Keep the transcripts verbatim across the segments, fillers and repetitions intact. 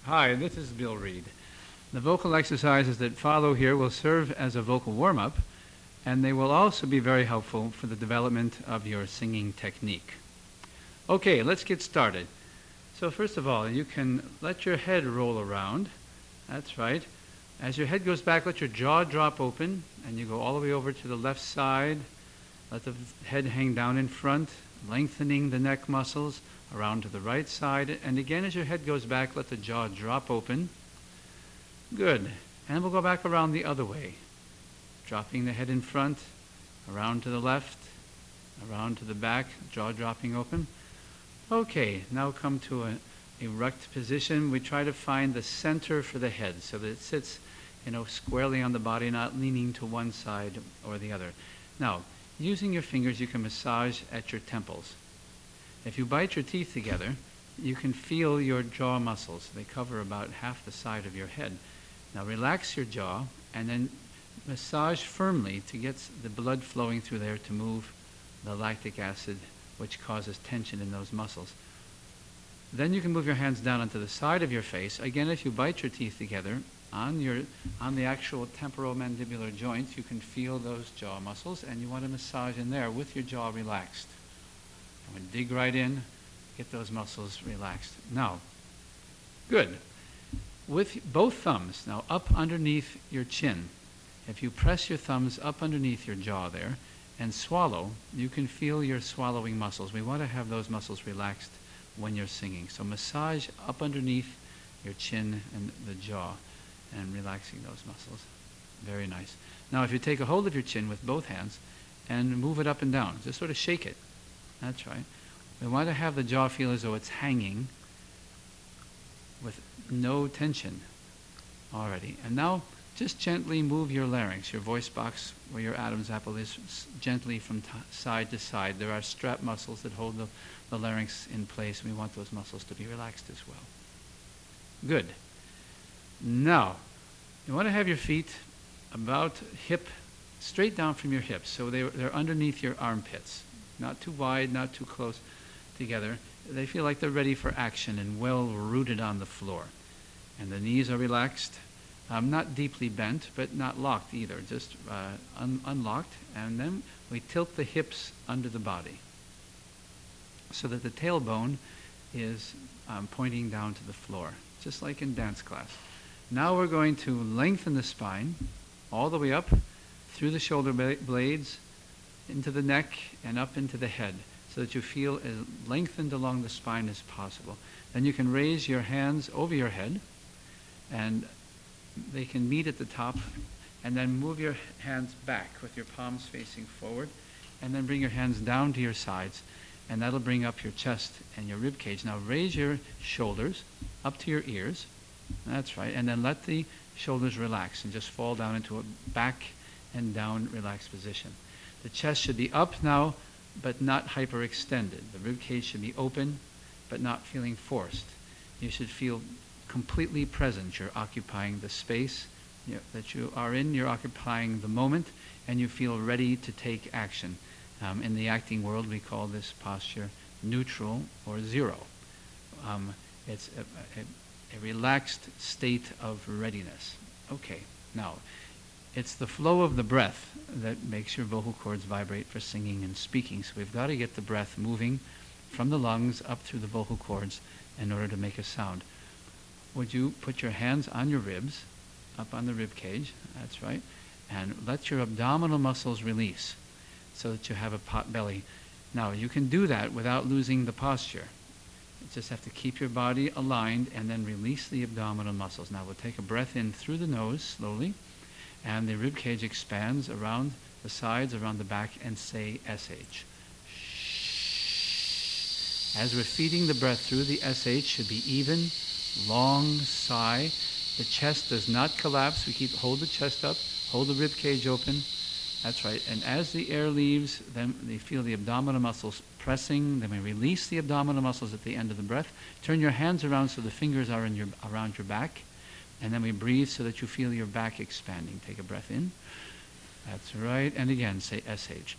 Hi, this is Bill Reed. The vocal exercises that follow here will serve as a vocal warm-up, and they will also be very helpful for the development of your singing technique. Okay, let's get started. So first of all, you can let your head roll around. That's right. As your head goes back, let your jaw drop open, and you go all the way over to the left side. Let the head hang down in front, lengthening the neck muscles, around to the right side, and again as your head goes back, let the jaw drop open. Good. And we'll go back around the other way, dropping the head in front, around to the left, around to the back, jaw dropping open. Okay, now come to an erect position. We try to find the center for the head so that it sits, you know, squarely on the body, not leaning to one side or the other. Now, using your fingers, you can massage at your temples. If you bite your teeth together, you can feel your jaw muscles. They cover about half the side of your head. Now relax your jaw and then massage firmly to get the blood flowing through there to move the lactic acid, which causes tension in those muscles. Then you can move your hands down onto the side of your face. Again, if you bite your teeth together, on, your, on the actual temporomandibular joints, you can feel those jaw muscles, and you want to massage in there with your jaw relaxed. I'm going to dig right in, get those muscles relaxed. Now, good. With both thumbs, now up underneath your chin, if you press your thumbs up underneath your jaw there and swallow, you can feel your swallowing muscles. We want to have those muscles relaxed when you're singing. So massage up underneath your chin and the jaw and relaxing those muscles. Very nice. Now, if you take a hold of your chin with both hands and move it up and down, just sort of shake it. That's right. We want to have the jaw feel as though it's hanging with no tension already. And now just gently move your larynx, your voice box where your Adam's apple is, gently from t side to side. There are strap muscles that hold the, the larynx in place. We want those muscles to be relaxed as well. Good. Now, you want to have your feet about hip, straight down from your hips, so they, they're underneath your armpits. Not too wide, not too close together. They feel like they're ready for action and well rooted on the floor. And the knees are relaxed, um, not deeply bent, but not locked either, just uh, un unlocked. And then we tilt the hips under the body so that the tailbone is um, pointing down to the floor, just like in dance class. Now we're going to lengthen the spine all the way up through the shoulder blades, into the neck and up into the head so that you feel as lengthened along the spine as possible. Then you can raise your hands over your head and they can meet at the top, and then move your hands back with your palms facing forward, and then bring your hands down to your sides, and that'll bring up your chest and your rib cage. Now raise your shoulders up to your ears. That's right. And then let the shoulders relax and just fall down into a back and down relaxed position. The chest should be up now, but not hyperextended. The rib cage should be open, but not feeling forced. You should feel completely present. You're occupying the space you know, that you are in. You're occupying the moment, and you feel ready to take action. Um, in the acting world, we call this posture neutral or zero. Um, it's a, a, a relaxed state of readiness. Okay, now, it's the flow of the breath that makes your vocal cords vibrate for singing and speaking. So we've got to get the breath moving from the lungs up through the vocal cords in order to make a sound. Would you put your hands on your ribs, up on the rib cage, that's right, and let your abdominal muscles release so that you have a pot belly. Now, you can do that without losing the posture. You just have to keep your body aligned and then release the abdominal muscles. Now, we'll take a breath in through the nose slowly, and the rib cage expands around the sides, around the back, and say S H. As we're feeding the breath through, the S H should be even, long sigh. The chest does not collapse. We keep, hold the chest up, hold the rib cage open. That's right. And as the air leaves, then they feel the abdominal muscles pressing. Then we release the abdominal muscles at the end of the breath. Turn your hands around so the fingers are in your, around your back. And then we breathe so that you feel your back expanding. Take a breath in. That's right. And again, say S H.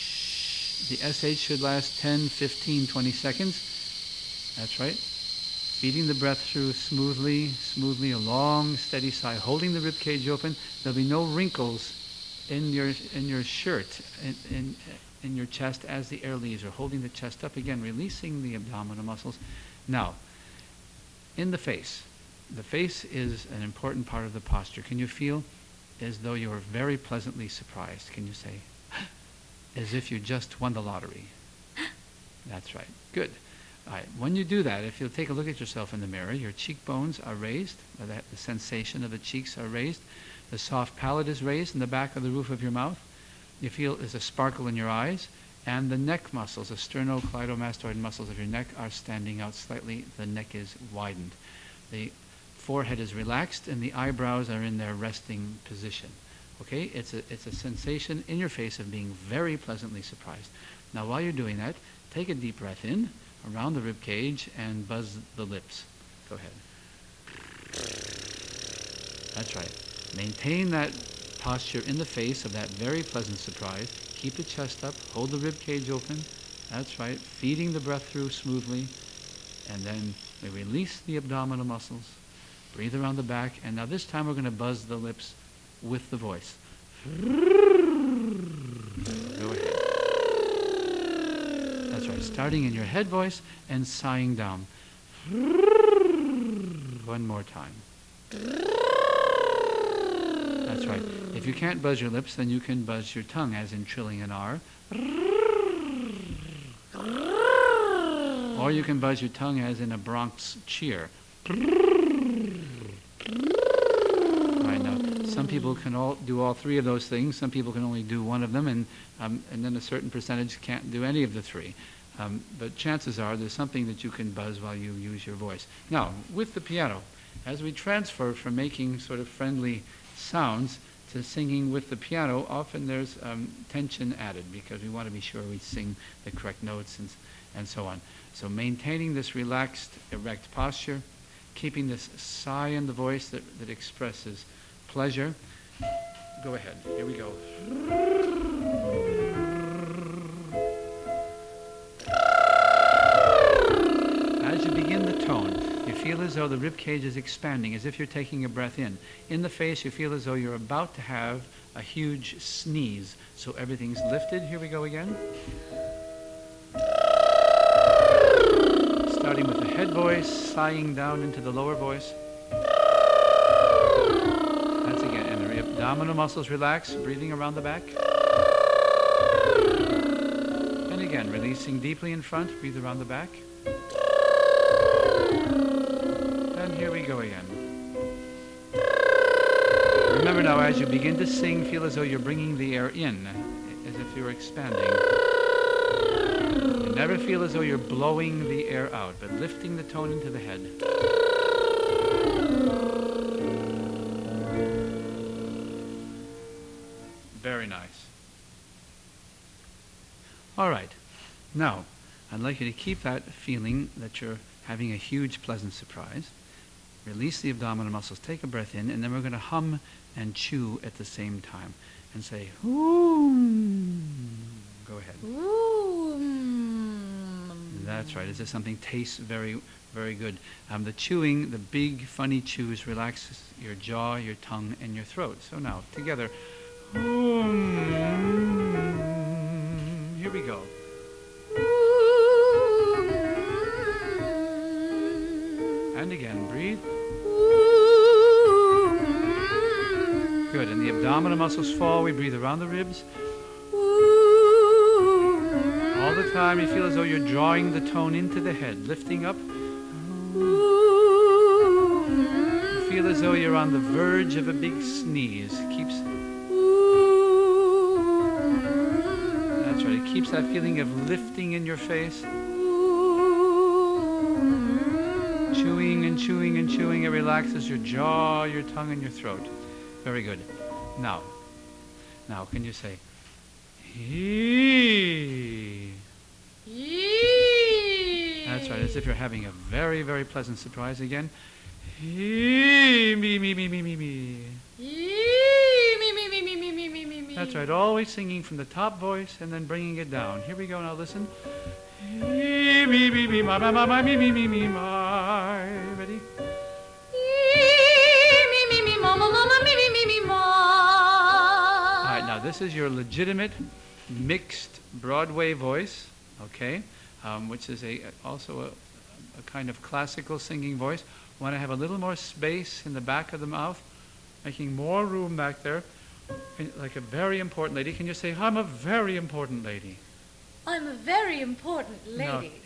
The S H should last ten, fifteen, twenty seconds. That's right. feeding the breath through smoothly, smoothly, a long, steady sigh, holding the rib cage open. There'll be no wrinkles in your in your shirt, in, in, in your chest as the air leaves, or holding the chest up again, releasing the abdominal muscles. Now, in the face, the face is an important part of the posture. Can you feel as though you are very pleasantly surprised? Can you say, as if you just won the lottery? That's right. Good. All right. When you do that, if you'll take a look at yourself in the mirror, your cheekbones are raised, or the, the sensation of the cheeks are raised, the soft palate is raised in the back of the roof of your mouth. You feel there's a sparkle in your eyes, and the neck muscles, the sternocleidomastoid muscles of your neck are standing out slightly. The neck is widened. The forehead is relaxed, and the eyebrows are in their resting position. Okay? It's a, it's a sensation in your face of being very pleasantly surprised. Now, while you're doing that, take a deep breath in around the rib cage and buzz the lips. Go ahead. That's right. Maintain that posture in the face of that very pleasant surprise. Keep the chest up. Hold the rib cage open. That's right. Feeding the breath through smoothly. And then we release the abdominal muscles. Breathe around the back. And now this time we're going to buzz the lips with the voice. Go ahead. That's right. Starting in your head voice and sighing down. One more time. That's right. If you can't buzz your lips, then you can buzz your tongue, as in trilling an R. Or you can buzz your tongue, as in a Bronx cheer. Right, now, some people can all do all three of those things. Some people can only do one of them, and um, and then a certain percentage can't do any of the three. Um, but chances are there's something that you can buzz while you use your voice. Now, with the piano, as we transfer from making sort of friendly sounds to singing with the piano, often there's um, tension added because we want to be sure we sing the correct notes and, and so on. So maintaining this relaxed, erect posture, keeping this sigh in the voice that, that expresses pleasure. Go ahead. Here we go. As you begin the tone, you feel as though the rib cage is expanding, as if you're taking a breath in. In the face, you feel as though you're about to have a huge sneeze. So everything's lifted. Here we go again. Starting with the head voice, sighing down into the lower voice. That's again. And the abdominal muscles relax, breathing around the back. And again, releasing deeply in front, breathe around the back. Here we go again. Remember now, as you begin to sing, feel as though you're bringing the air in, as if you're expanding. You never feel as though you're blowing the air out, but lifting the tone into the head. Very nice. All right. Now, I'd like you to keep that feeling that you're having a huge, pleasant surprise. Release the abdominal muscles, take a breath in, and then we're going to hum and chew at the same time and say, ooh. Go ahead. Ooh. That's right. Is there something tastes very, very good? Um, the chewing, the big, funny chews relaxes your jaw, your tongue, and your throat. So now, together. Ooh. Here we go. And again, breathe. Good, and the abdominal muscles fall. We breathe around the ribs. All the time you feel as though you're drawing the tone into the head, lifting up. You feel as though you're on the verge of a big sneeze. Keeps. That's right, it keeps that feeling of lifting in your face. Chewing and chewing and chewing, it relaxes your jaw, your tongue, and your throat. Very good. Now, now, can you say, hee? Hee. That's right, as if you're having a very, very pleasant surprise again. Hee, me, me, me, me, me, me. Hee, me, me, me, me, me, me, me, me, me. That's right, always singing from the top voice and then bringing it down. Here we go, now listen. Me, me, me, me, my, my, my, me, me, me, me, my. this is your legitimate mixed Broadway voice, okay, um, which is a also a, a kind of classical singing voice. Want to have a little more space in the back of the mouth, making more room back there, and like a very important lady. Can you say, I'm a very important lady? I'm a very important No. lady.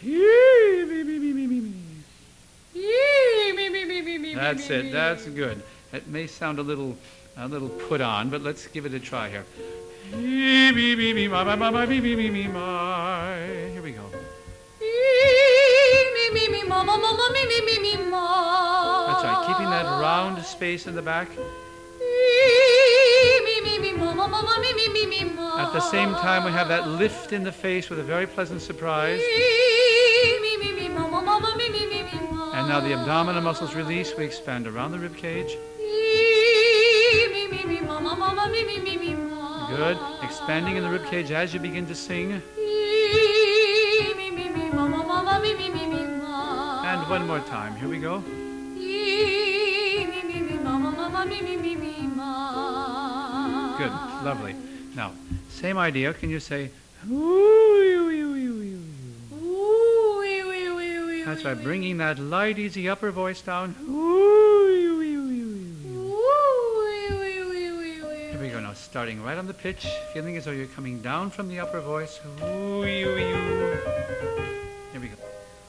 That's it. That's good. It may sound a little, a little put on, but let's give it a try here. Here we go. That's right. Keeping that round space in the back. At the same time, we have that lift in the face with a very pleasant surprise. And now the abdominal muscles release. We expand around the rib cage. Good. Expanding in the rib cage as you begin to sing. And one more time. Here we go. Good. Lovely. Now, same idea. Can you say, that's right, bringing that light, easy upper voice down. Here we go now, starting right on the pitch, feeling as though you're coming down from the upper voice. Here we go.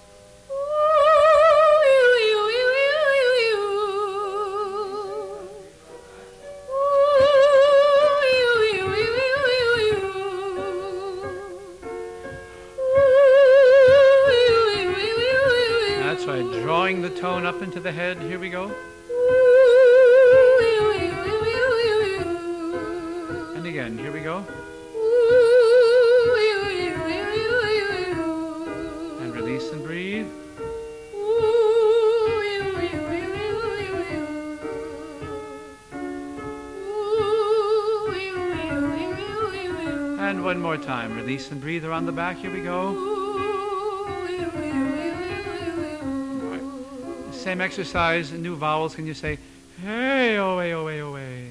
That's right, drawing the tone up into the head. Here we go. And again, here we go. And release and breathe. And one more time. Release and breathe around the back. Here we go. Same exercise, new vowels. Can you say, hey, oh, hey, oh, hey, oh, hey?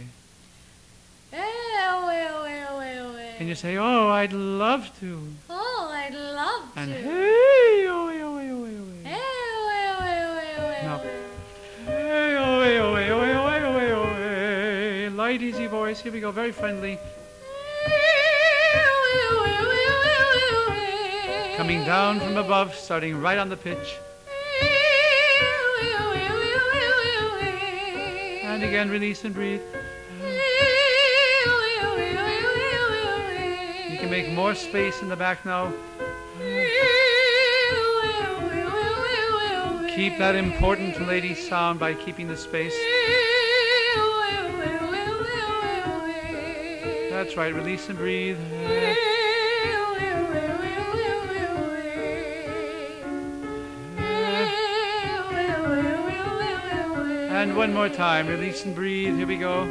Can you say, oh, I'd love to? Oh, I'd love And to. hey, oh, hey, oh, hey, oh, hey, oh, hey. Now, hey, oh, hey, oh, hey, oh, hey, oh, hey, oh, hey, oh, hey. Light, easy voice. Here we go, very friendly. Coming down from above, starting right on the pitch. And again, release and breathe. You can make more space in the back now. Keep that important lady sound by keeping the space. That's right, release and breathe. And one more time, release and breathe. Here we go.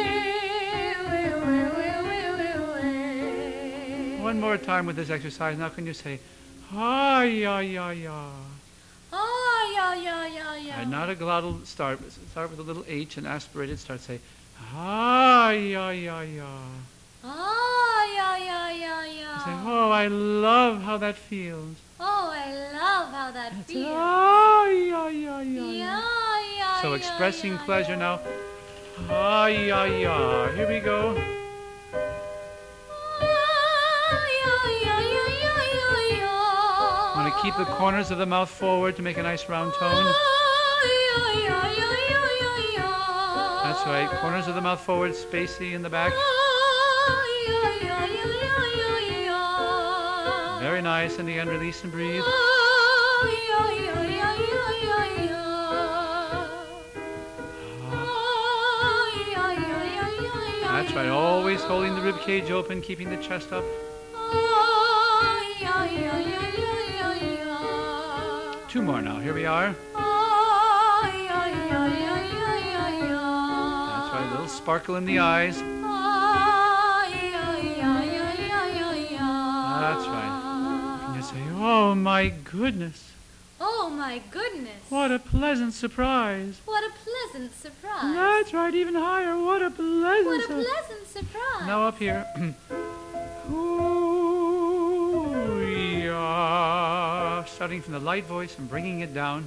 One more time with this exercise. Now can you say, ah, ya, ya, ya. Ah, yeah, yeah, yeah, yeah. And not a glottal start. Start with a little H and aspirated. Start say, ah, ya, ya, ya. Ah, yeah, yeah, yeah, yeah. Say, oh, I love how that feels. Oh, I love how that That's feels. ah, ya, ya, ya, Yeah, ya. yeah, So yeah, expressing yeah, pleasure yeah. now. Ah, ya, ya. Here we go. Want to keep the corners of the mouth forward to make a nice round tone. That's right. Corners of the mouth forward, spacey in the back. Very nice. And again, release and breathe. That's right. Always holding the rib cage open, keeping the chest up. Two more now. Here we are. That's right. A little sparkle in the eyes. That's right. Can you say, oh my goodness? Oh my goodness. What a pleasant surprise. What a pleasant surprise. That's right, even higher. What a pleasant What a surprise. pleasant surprise. Now up here. Ooh-yah. Starting from the light voice and bringing it down.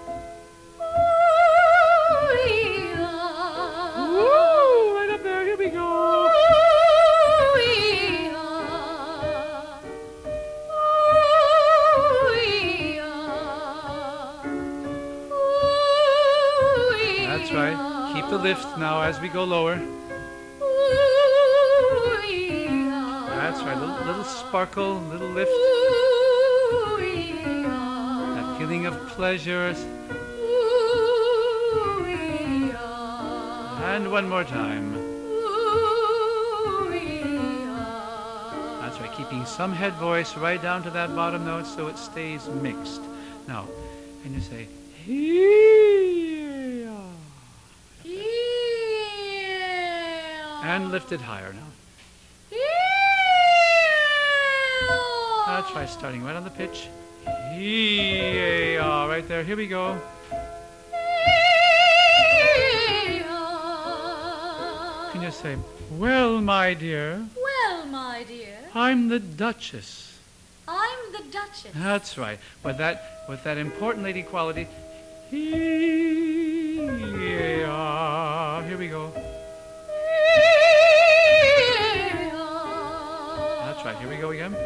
Ooh-yah. Woo! Right up there. Here we go. Ooh-yah. Ooh-yah. Ooh-yah. That's right. Keep the lift now as we go lower. Ooh-yah. That's right. Little, little sparkle, little lift. Ooh-yah. That feeling of pleasure. Ooh-yah. And one more time. Ooh-yah. That's right. Keeping some head voice right down to that bottom note so it stays mixed. Now, and you say, "Hee-yah." Yeah. And lift it higher now. Yeah. That's right, starting right on the pitch. Hee-yah, right there. Here we go. Yeah. Can you say, "Well, my dear, Well, my dear, I'm the Duchess." I'm the Duchess. That's right. With that, with that important lady quality. Hee-yah. Here we go. That's right. Here we go again.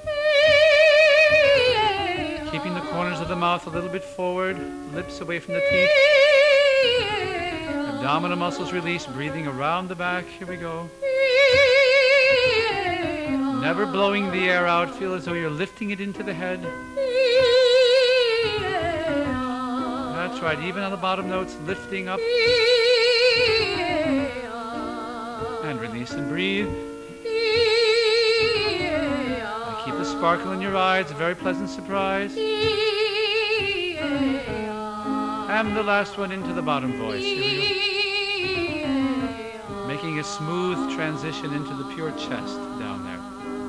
Keeping the corners of the mouth a little bit forward, lips away from the teeth. Abdominal muscles released, breathing around the back. Here we go. Never blowing the air out. Feel as though you're lifting it into the head. That's right. Even on the bottom notes, lifting up and release and breathe. Keep the sparkle in your eyes. A very pleasant surprise. And the last one into the bottom voice. Here we go. Making a smooth transition into the pure chest down there.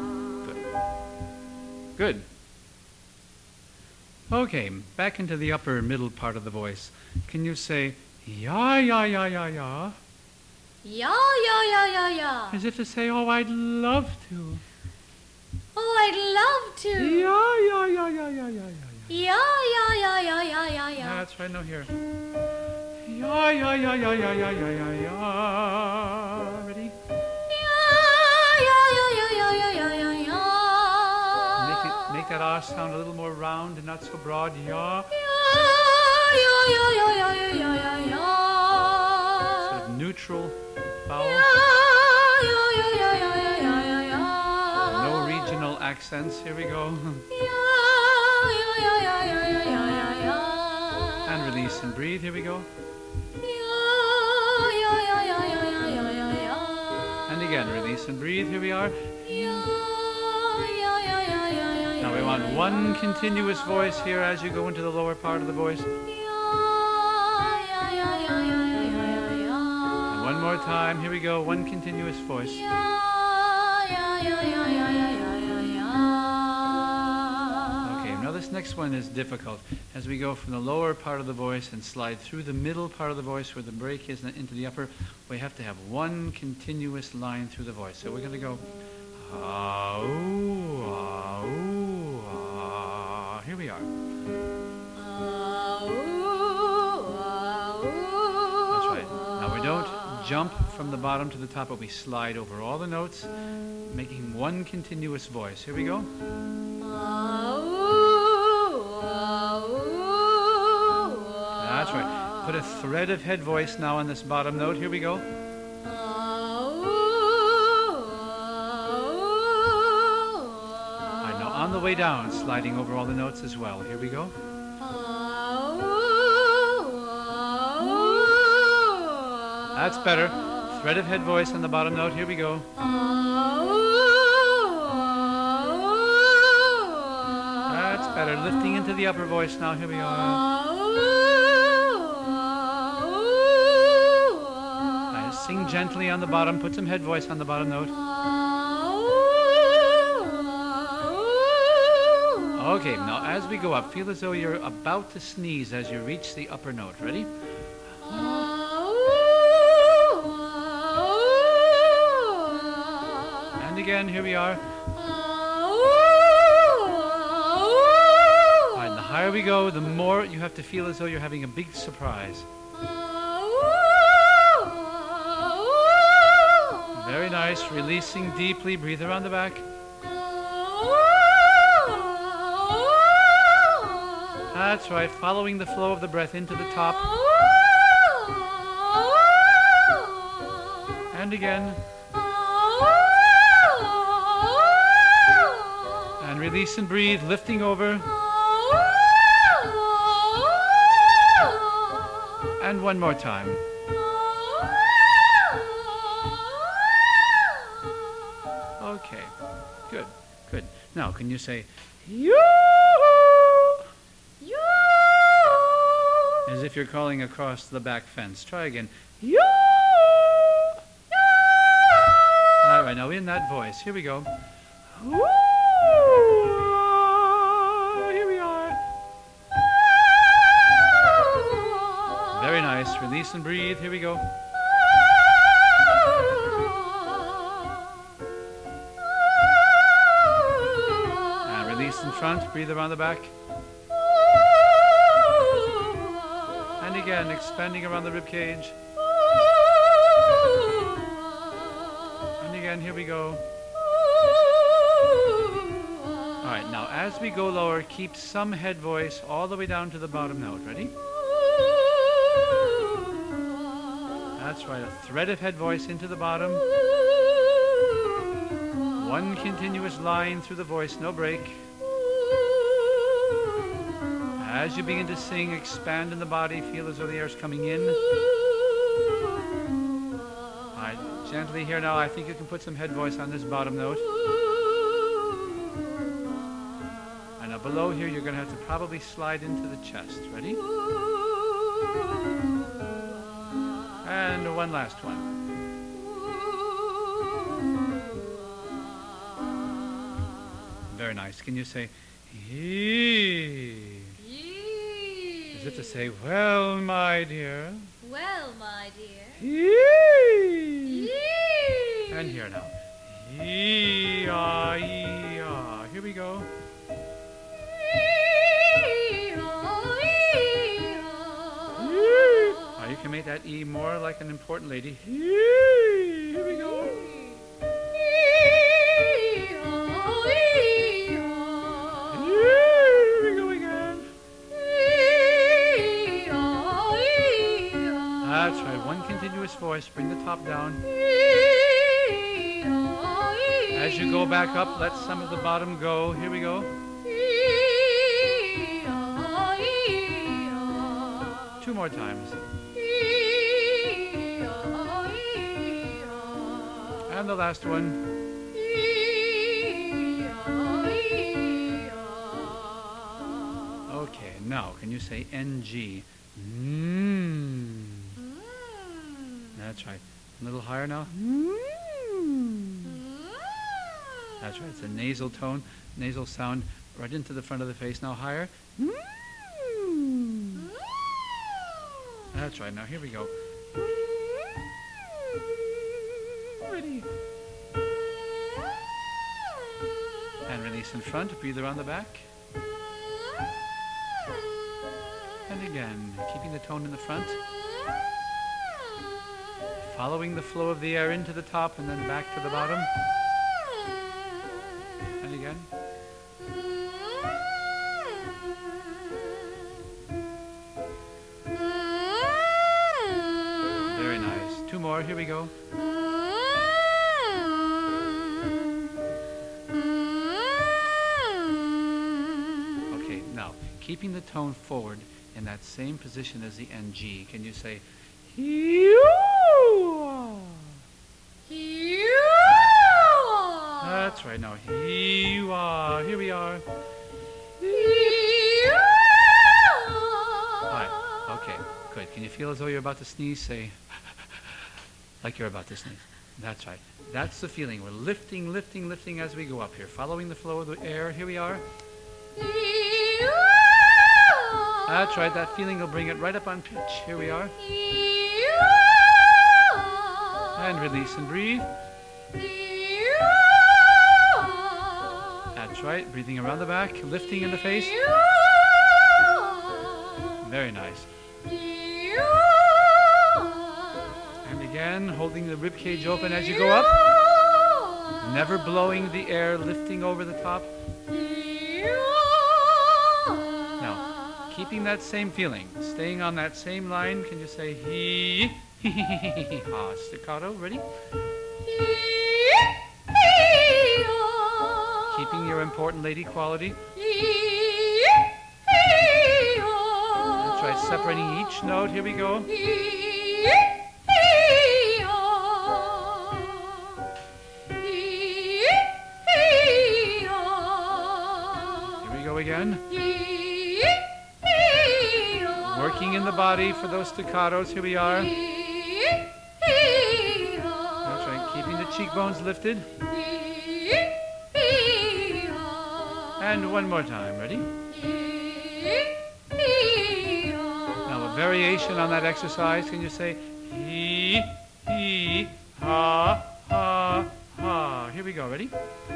Good. Good. Okay, back into the upper middle part of the voice. Can you say, "Ya, ya, ya, ya, ya"? Yeah, yeah, yeah, yeah, yeah. As if to say, "Oh, I'd love to." Oh, I'd love to. Ya, ya, ya, ya, ya, ya, ya. Yeah, yeah, yeah, yeah, yeah, yeah, yeah. That's right, no, here. Ya, ya, ya, ya, ya, ya, ya, ya, ya. Ready? Yeah, yeah, yeah, yeah, yeah, yeah, yeah, yeah, yeah. Make it, make that R sound a little more round and not so broad. Ya. Yeah, yeah, yeah, yeah, yeah, yeah, yeah, yeah, yeah. Sort of neutral vowel. Yeah, yeah, yeah, yeah, yeah, yeah, yeah, yeah, yeah. No regional accents. Here we go. Yeah, yeah, yeah, yeah, yeah, yeah, yeah, yeah, yeah. And release and breathe. Here we go. Yeah, yeah, yeah, yeah, yeah, yeah, yeah, yeah, yeah. And again, release and breathe. Here we are. Yeah, yeah, yeah, yeah, yeah, yeah, Now we yeah, want yeah, one yeah. continuous voice here as you go into the lower part of the voice. Yeah, yeah, yeah, yeah, yeah, yeah, yeah, yeah. And one more time. Here we go. One continuous voice. Yeah, yeah, yeah, yeah, yeah, yeah, yeah, yeah, yeah. Okay, now this next one is difficult. As we go from the lower part of the voice and slide through the middle part of the voice where the break is into the upper, we have to have one continuous line through the voice. So we're going to go, ah, ooh, ah, ooh, ah. Here we are. Ah, ooh, ah, ooh, That's right. Now we don't jump from the bottom to the top, but we slide over all the notes, making one continuous voice. Here we go. ah, ooh, ah, ooh, That's right. Put a thread of head voice now on this bottom note. Here we go. ah, ooh, ah, ooh, All right, now on the way down, sliding over all the notes as well. Here we go. ah, ooh, ah, ooh. That's better. Thread of head voice on the bottom note. Here we go. Ah, ooh, ah, ooh. That's better. Lifting into the upper voice now. Here we are. Ah, ooh, ah, ooh. Right, sing gently on the bottom. Put some head voice on the bottom note. Ah, ooh, ah, ooh. Okay, now as we go up, feel as though you're about to sneeze as you reach the upper note. Ready? And again, here we are. All right, the higher we go, the more you have to feel as though you're having a big surprise. Very nice. Releasing deeply. Breathe around the back. That's right. Following the flow of the breath into the top. And again. And release and breathe. Lifting over. And one more time. Okay, good, good. Now, can you say, yoo-hoo? Yoo-hoo! As if you're calling across the back fence. Try again. Yoo-hoo! Yoo-hoo! All right, now in that voice. Here we go. Woo! Here we are. Very nice. Release and breathe. Here we go. In front, breathe around the back. And again, expanding around the rib cage. And again, here we go. All right, now as we go lower, keep some head voice all the way down to the bottom note. Ready? That's right, a thread of head voice into the bottom. One continuous line through the voice, no break. As you begin to sing, expand in the body, feel as though the air is coming in. All right, gently here now. I think you can put some head voice on this bottom note. And now below here, you're going to have to probably slide into the chest. Ready? And one last one. Very nice. Can you say, hee? As if to say, well, my dear. Well, my dear. Yee. Yee. And here now. Yee-ah, yee-ah. Here we go. Yee-ah, yee-ah. Yee. Now you can make that E more like an important lady. Yee. Here we go. Yee-ah, yee-ah. Here we go again. That's right. One continuous voice. Bring the top down. As you go back up, let some of the bottom go. Here we go. Two more times. And the last one. Okay, now can you say N G? Mmm. That's right. A little higher now. That's right. It's a nasal tone, nasal sound right into the front of the face. Now higher. That's right. Now here we go. Ready. And release in front. Breathe around the back. And again, keeping the tone in the front. Following the flow of the air into the top and then back to the bottom. And again. Very nice. Two more. Here we go. Okay, now, keeping the tone forward in that same position as the N G, can you say, That's right. Now, here you are. Here we are. Hi. Okay, good. Can you feel as though you're about to sneeze? Say, like you're about to sneeze. That's right. That's the feeling. We're lifting, lifting, lifting as we go up here. Following the flow of the air. Here we are. That's right, that feeling will bring it right up on pitch. Here we are. And release and breathe. That's right, breathing around the back, lifting in the face. Very nice. And again, holding the rib cage open as you go up. Never blowing the air, lifting over the top. Now, keeping that same feeling, staying on that same line, can you say hee, hee, hee, hee, hee, ha, staccato, ready? Keeping your important lady quality. That's right, separating each note, here we go. Again. Working in the body for those staccatos. Here we are. That's right. Keeping the cheekbones lifted. And one more time. Ready? Now a variation on that exercise. Can you say he, he, ha, ha, ha? Here we go. Ready?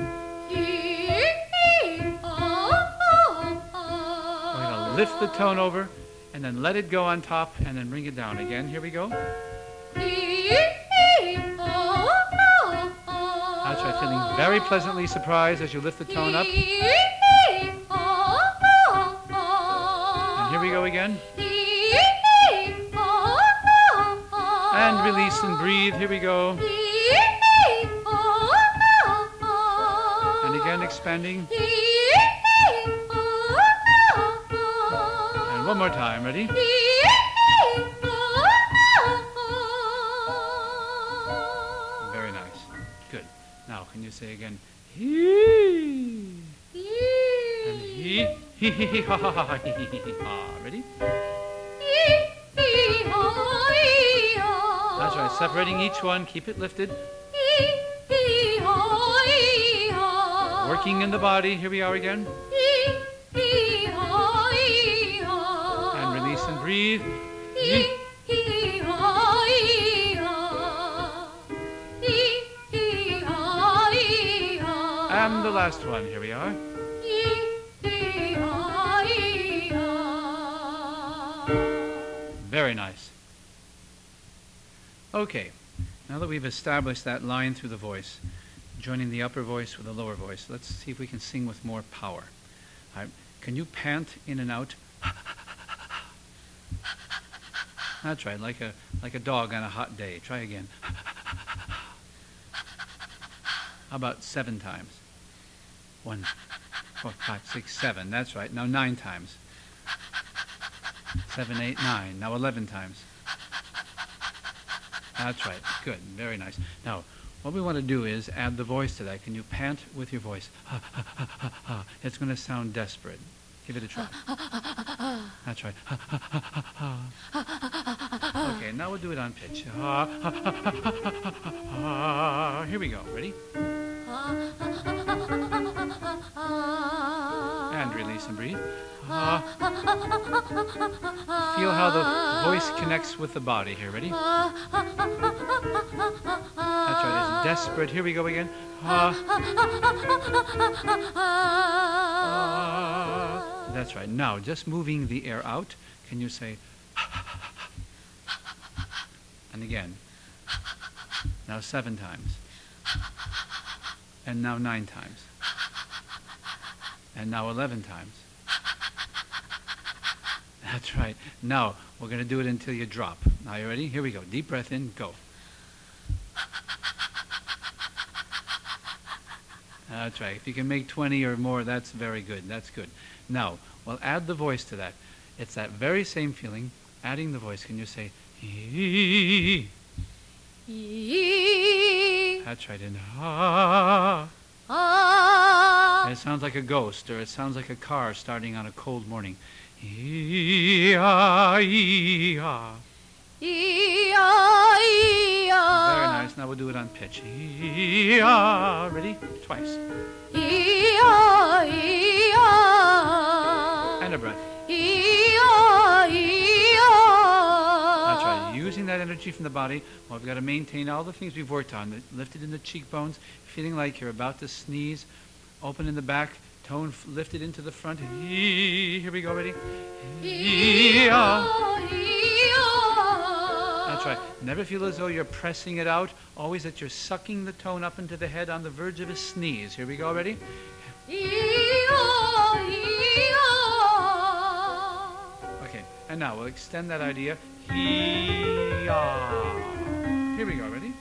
Lift the tone over, and then let it go on top, and then bring it down again. Here we go. That's right, feeling very pleasantly surprised as you lift the tone up. And here we go again. And release and breathe. Here we go. And again, expanding. One more time, ready? Very nice. Good. Now, can you say again, hee? And hee, hee, hee, hee, ha, ha, ha, hee, hee, hee, ha. Ready? That's right, separating each one, keep it lifted. Working in the body, here we are again. And breathe. And the last one. Here we are. Very nice. Okay. Now that we've established that line through the voice, joining the upper voice with the lower voice, let's see if we can sing with more power. All right. Can you pant in and out? That's right, like a like a dog on a hot day. Try again. How about seven times? One, four, five, six, seven. That's right. Now nine times. Seven, eight, nine. Now eleven times. That's right. Good. Very nice. Now, what we want to do is add the voice to that. Can you pant with your voice? It's going to sound desperate. Give it a try. That's right. Okay, now we'll do it on pitch. Here we go. Ready? And release and breathe. Feel how the voice connects with the body here. Ready? That's right. It's desperate. Here we go again. That's right. Now, just moving the air out, can you say, and again, now seven times, and now nine times, and now eleven times. That's right. Now, we're going to do it until you drop. Now, you ready? Here we go. Deep breath in, go. That's right. If you can make twenty or more, that's very good. That's good. Now, we'll add the voice to that. It's that very same feeling, adding the voice. Can you say, hee? That's right. And ha. And it sounds like a ghost, or it sounds like a car starting on a cold morning. E-ah, e-ah. Very nice. Now we'll do it on pitch. E-ah. Ready? Twice. E-ah, e-ah. And a breath. Ee-ah, ee-ah. That's right. Using that energy from the body, well, we've got to maintain all the things we've worked on. Lifted in the cheekbones, feeling like you're about to sneeze. Open in the back, tone f- lifted into the front. Ee, here we go, ready? Ee-ah. Ee-ah, ee-ah. That's right. Never feel as though you're pressing it out. Always that you're sucking the tone up into the head on the verge of a sneeze. Here we go, ready? Ee-ah, ee-ah. Okay, and now we'll extend that idea. Hee-ah. Here we go, ready?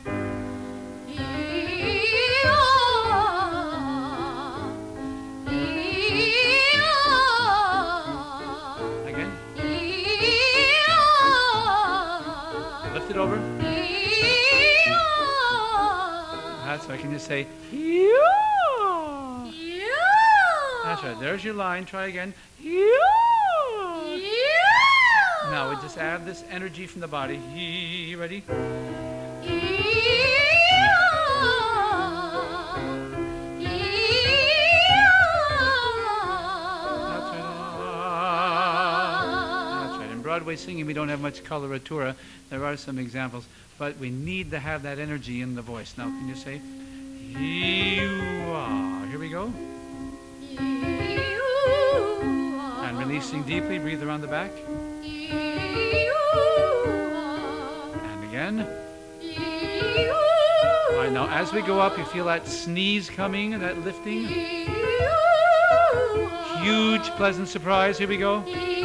Ee-ah, ee-ah. Again. Ee-ah, Lift it over. ee-ah. That's right. Can you say, Hee-ah. Yeah. That's right. There's your line. Try again. Yeah. Now we just add this energy from the body. Hee, ready? That's right. That's right. In Broadway singing, we don't have much coloratura. There are some examples, but we need to have that energy in the voice. Now, can you say, Hee-ah. Here we go. And releasing deeply. Breathe around the back. And again. All right, now as we go up, you feel that sneeze coming and that lifting. Huge, pleasant surprise. Here we go.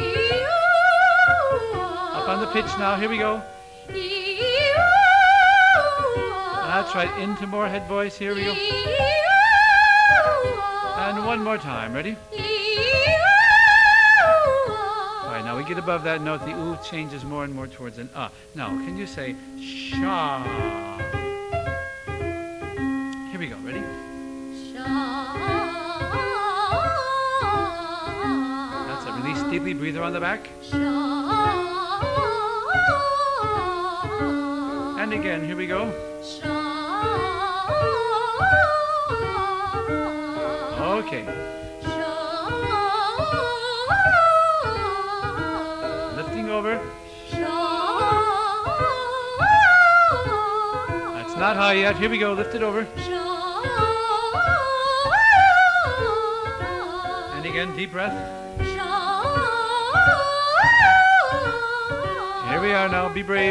Up on the pitch now. Here we go. That's right. Into more head voice. Here we go. And one more time. Ready? All right, now we get above that note. The oo changes more and more towards an uh. Now, can you say sha? Here we go. Ready? That's it. Release deeply. Breathe around the back. And again. Here we go. Okay. Lifting over. That's not high yet. Here we go. Lift it over. And again, deep breath. Here we are now. Be brave.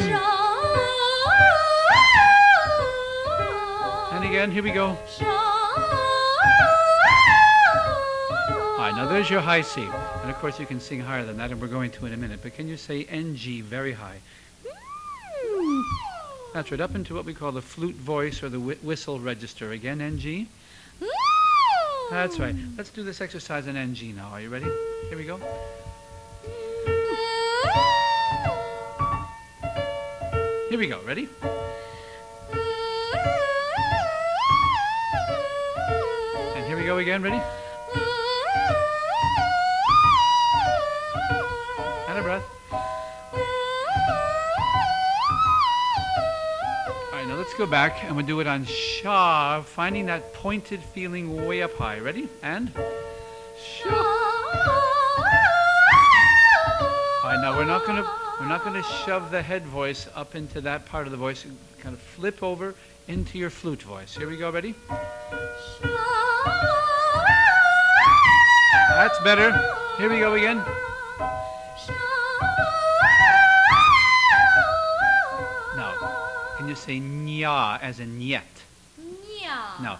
And again, here we go. All right, now there's your high C. And of course you can sing higher than that, and we're going to in a minute. But can you say N G very high? That's right, up into what we call the flute voice or the whi- whistle register. Again, N G. That's right. Let's do this exercise in N G now. Are you ready? Here we go. Here we go. Ready? And here we go again. Ready? And a breath. All right, now let's go back and we'll do it on sha, finding that pointed feeling way up high. Ready? And sha. All right, now we're not gonna we're not gonna shove the head voice up into that part of the voice. Kind of flip over into your flute voice. Here we go. Ready? That's better. Here we go again. Now, can you say nya as in yet? No.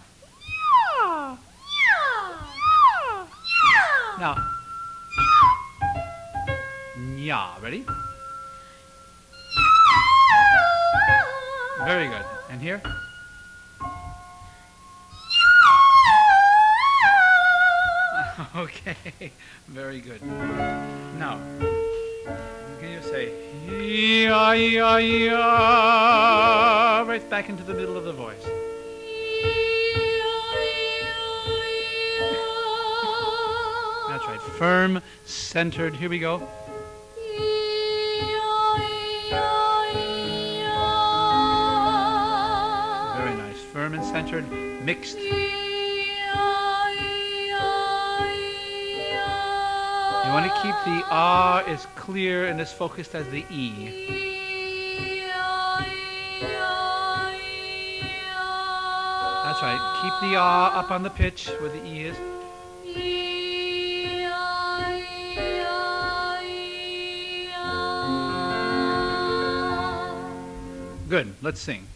Now. Nya. Ready? Very good. And here? Okay. Very good. Now, can you say ya ya ya right back into the middle of the voice? That's right. Firm, centered. Here we go. Very nice. Firm and centered. Mixed. You want to keep the ah as clear and as focused as the E. That's right. Keep the ah up on the pitch where the E is. Good. Let's sing.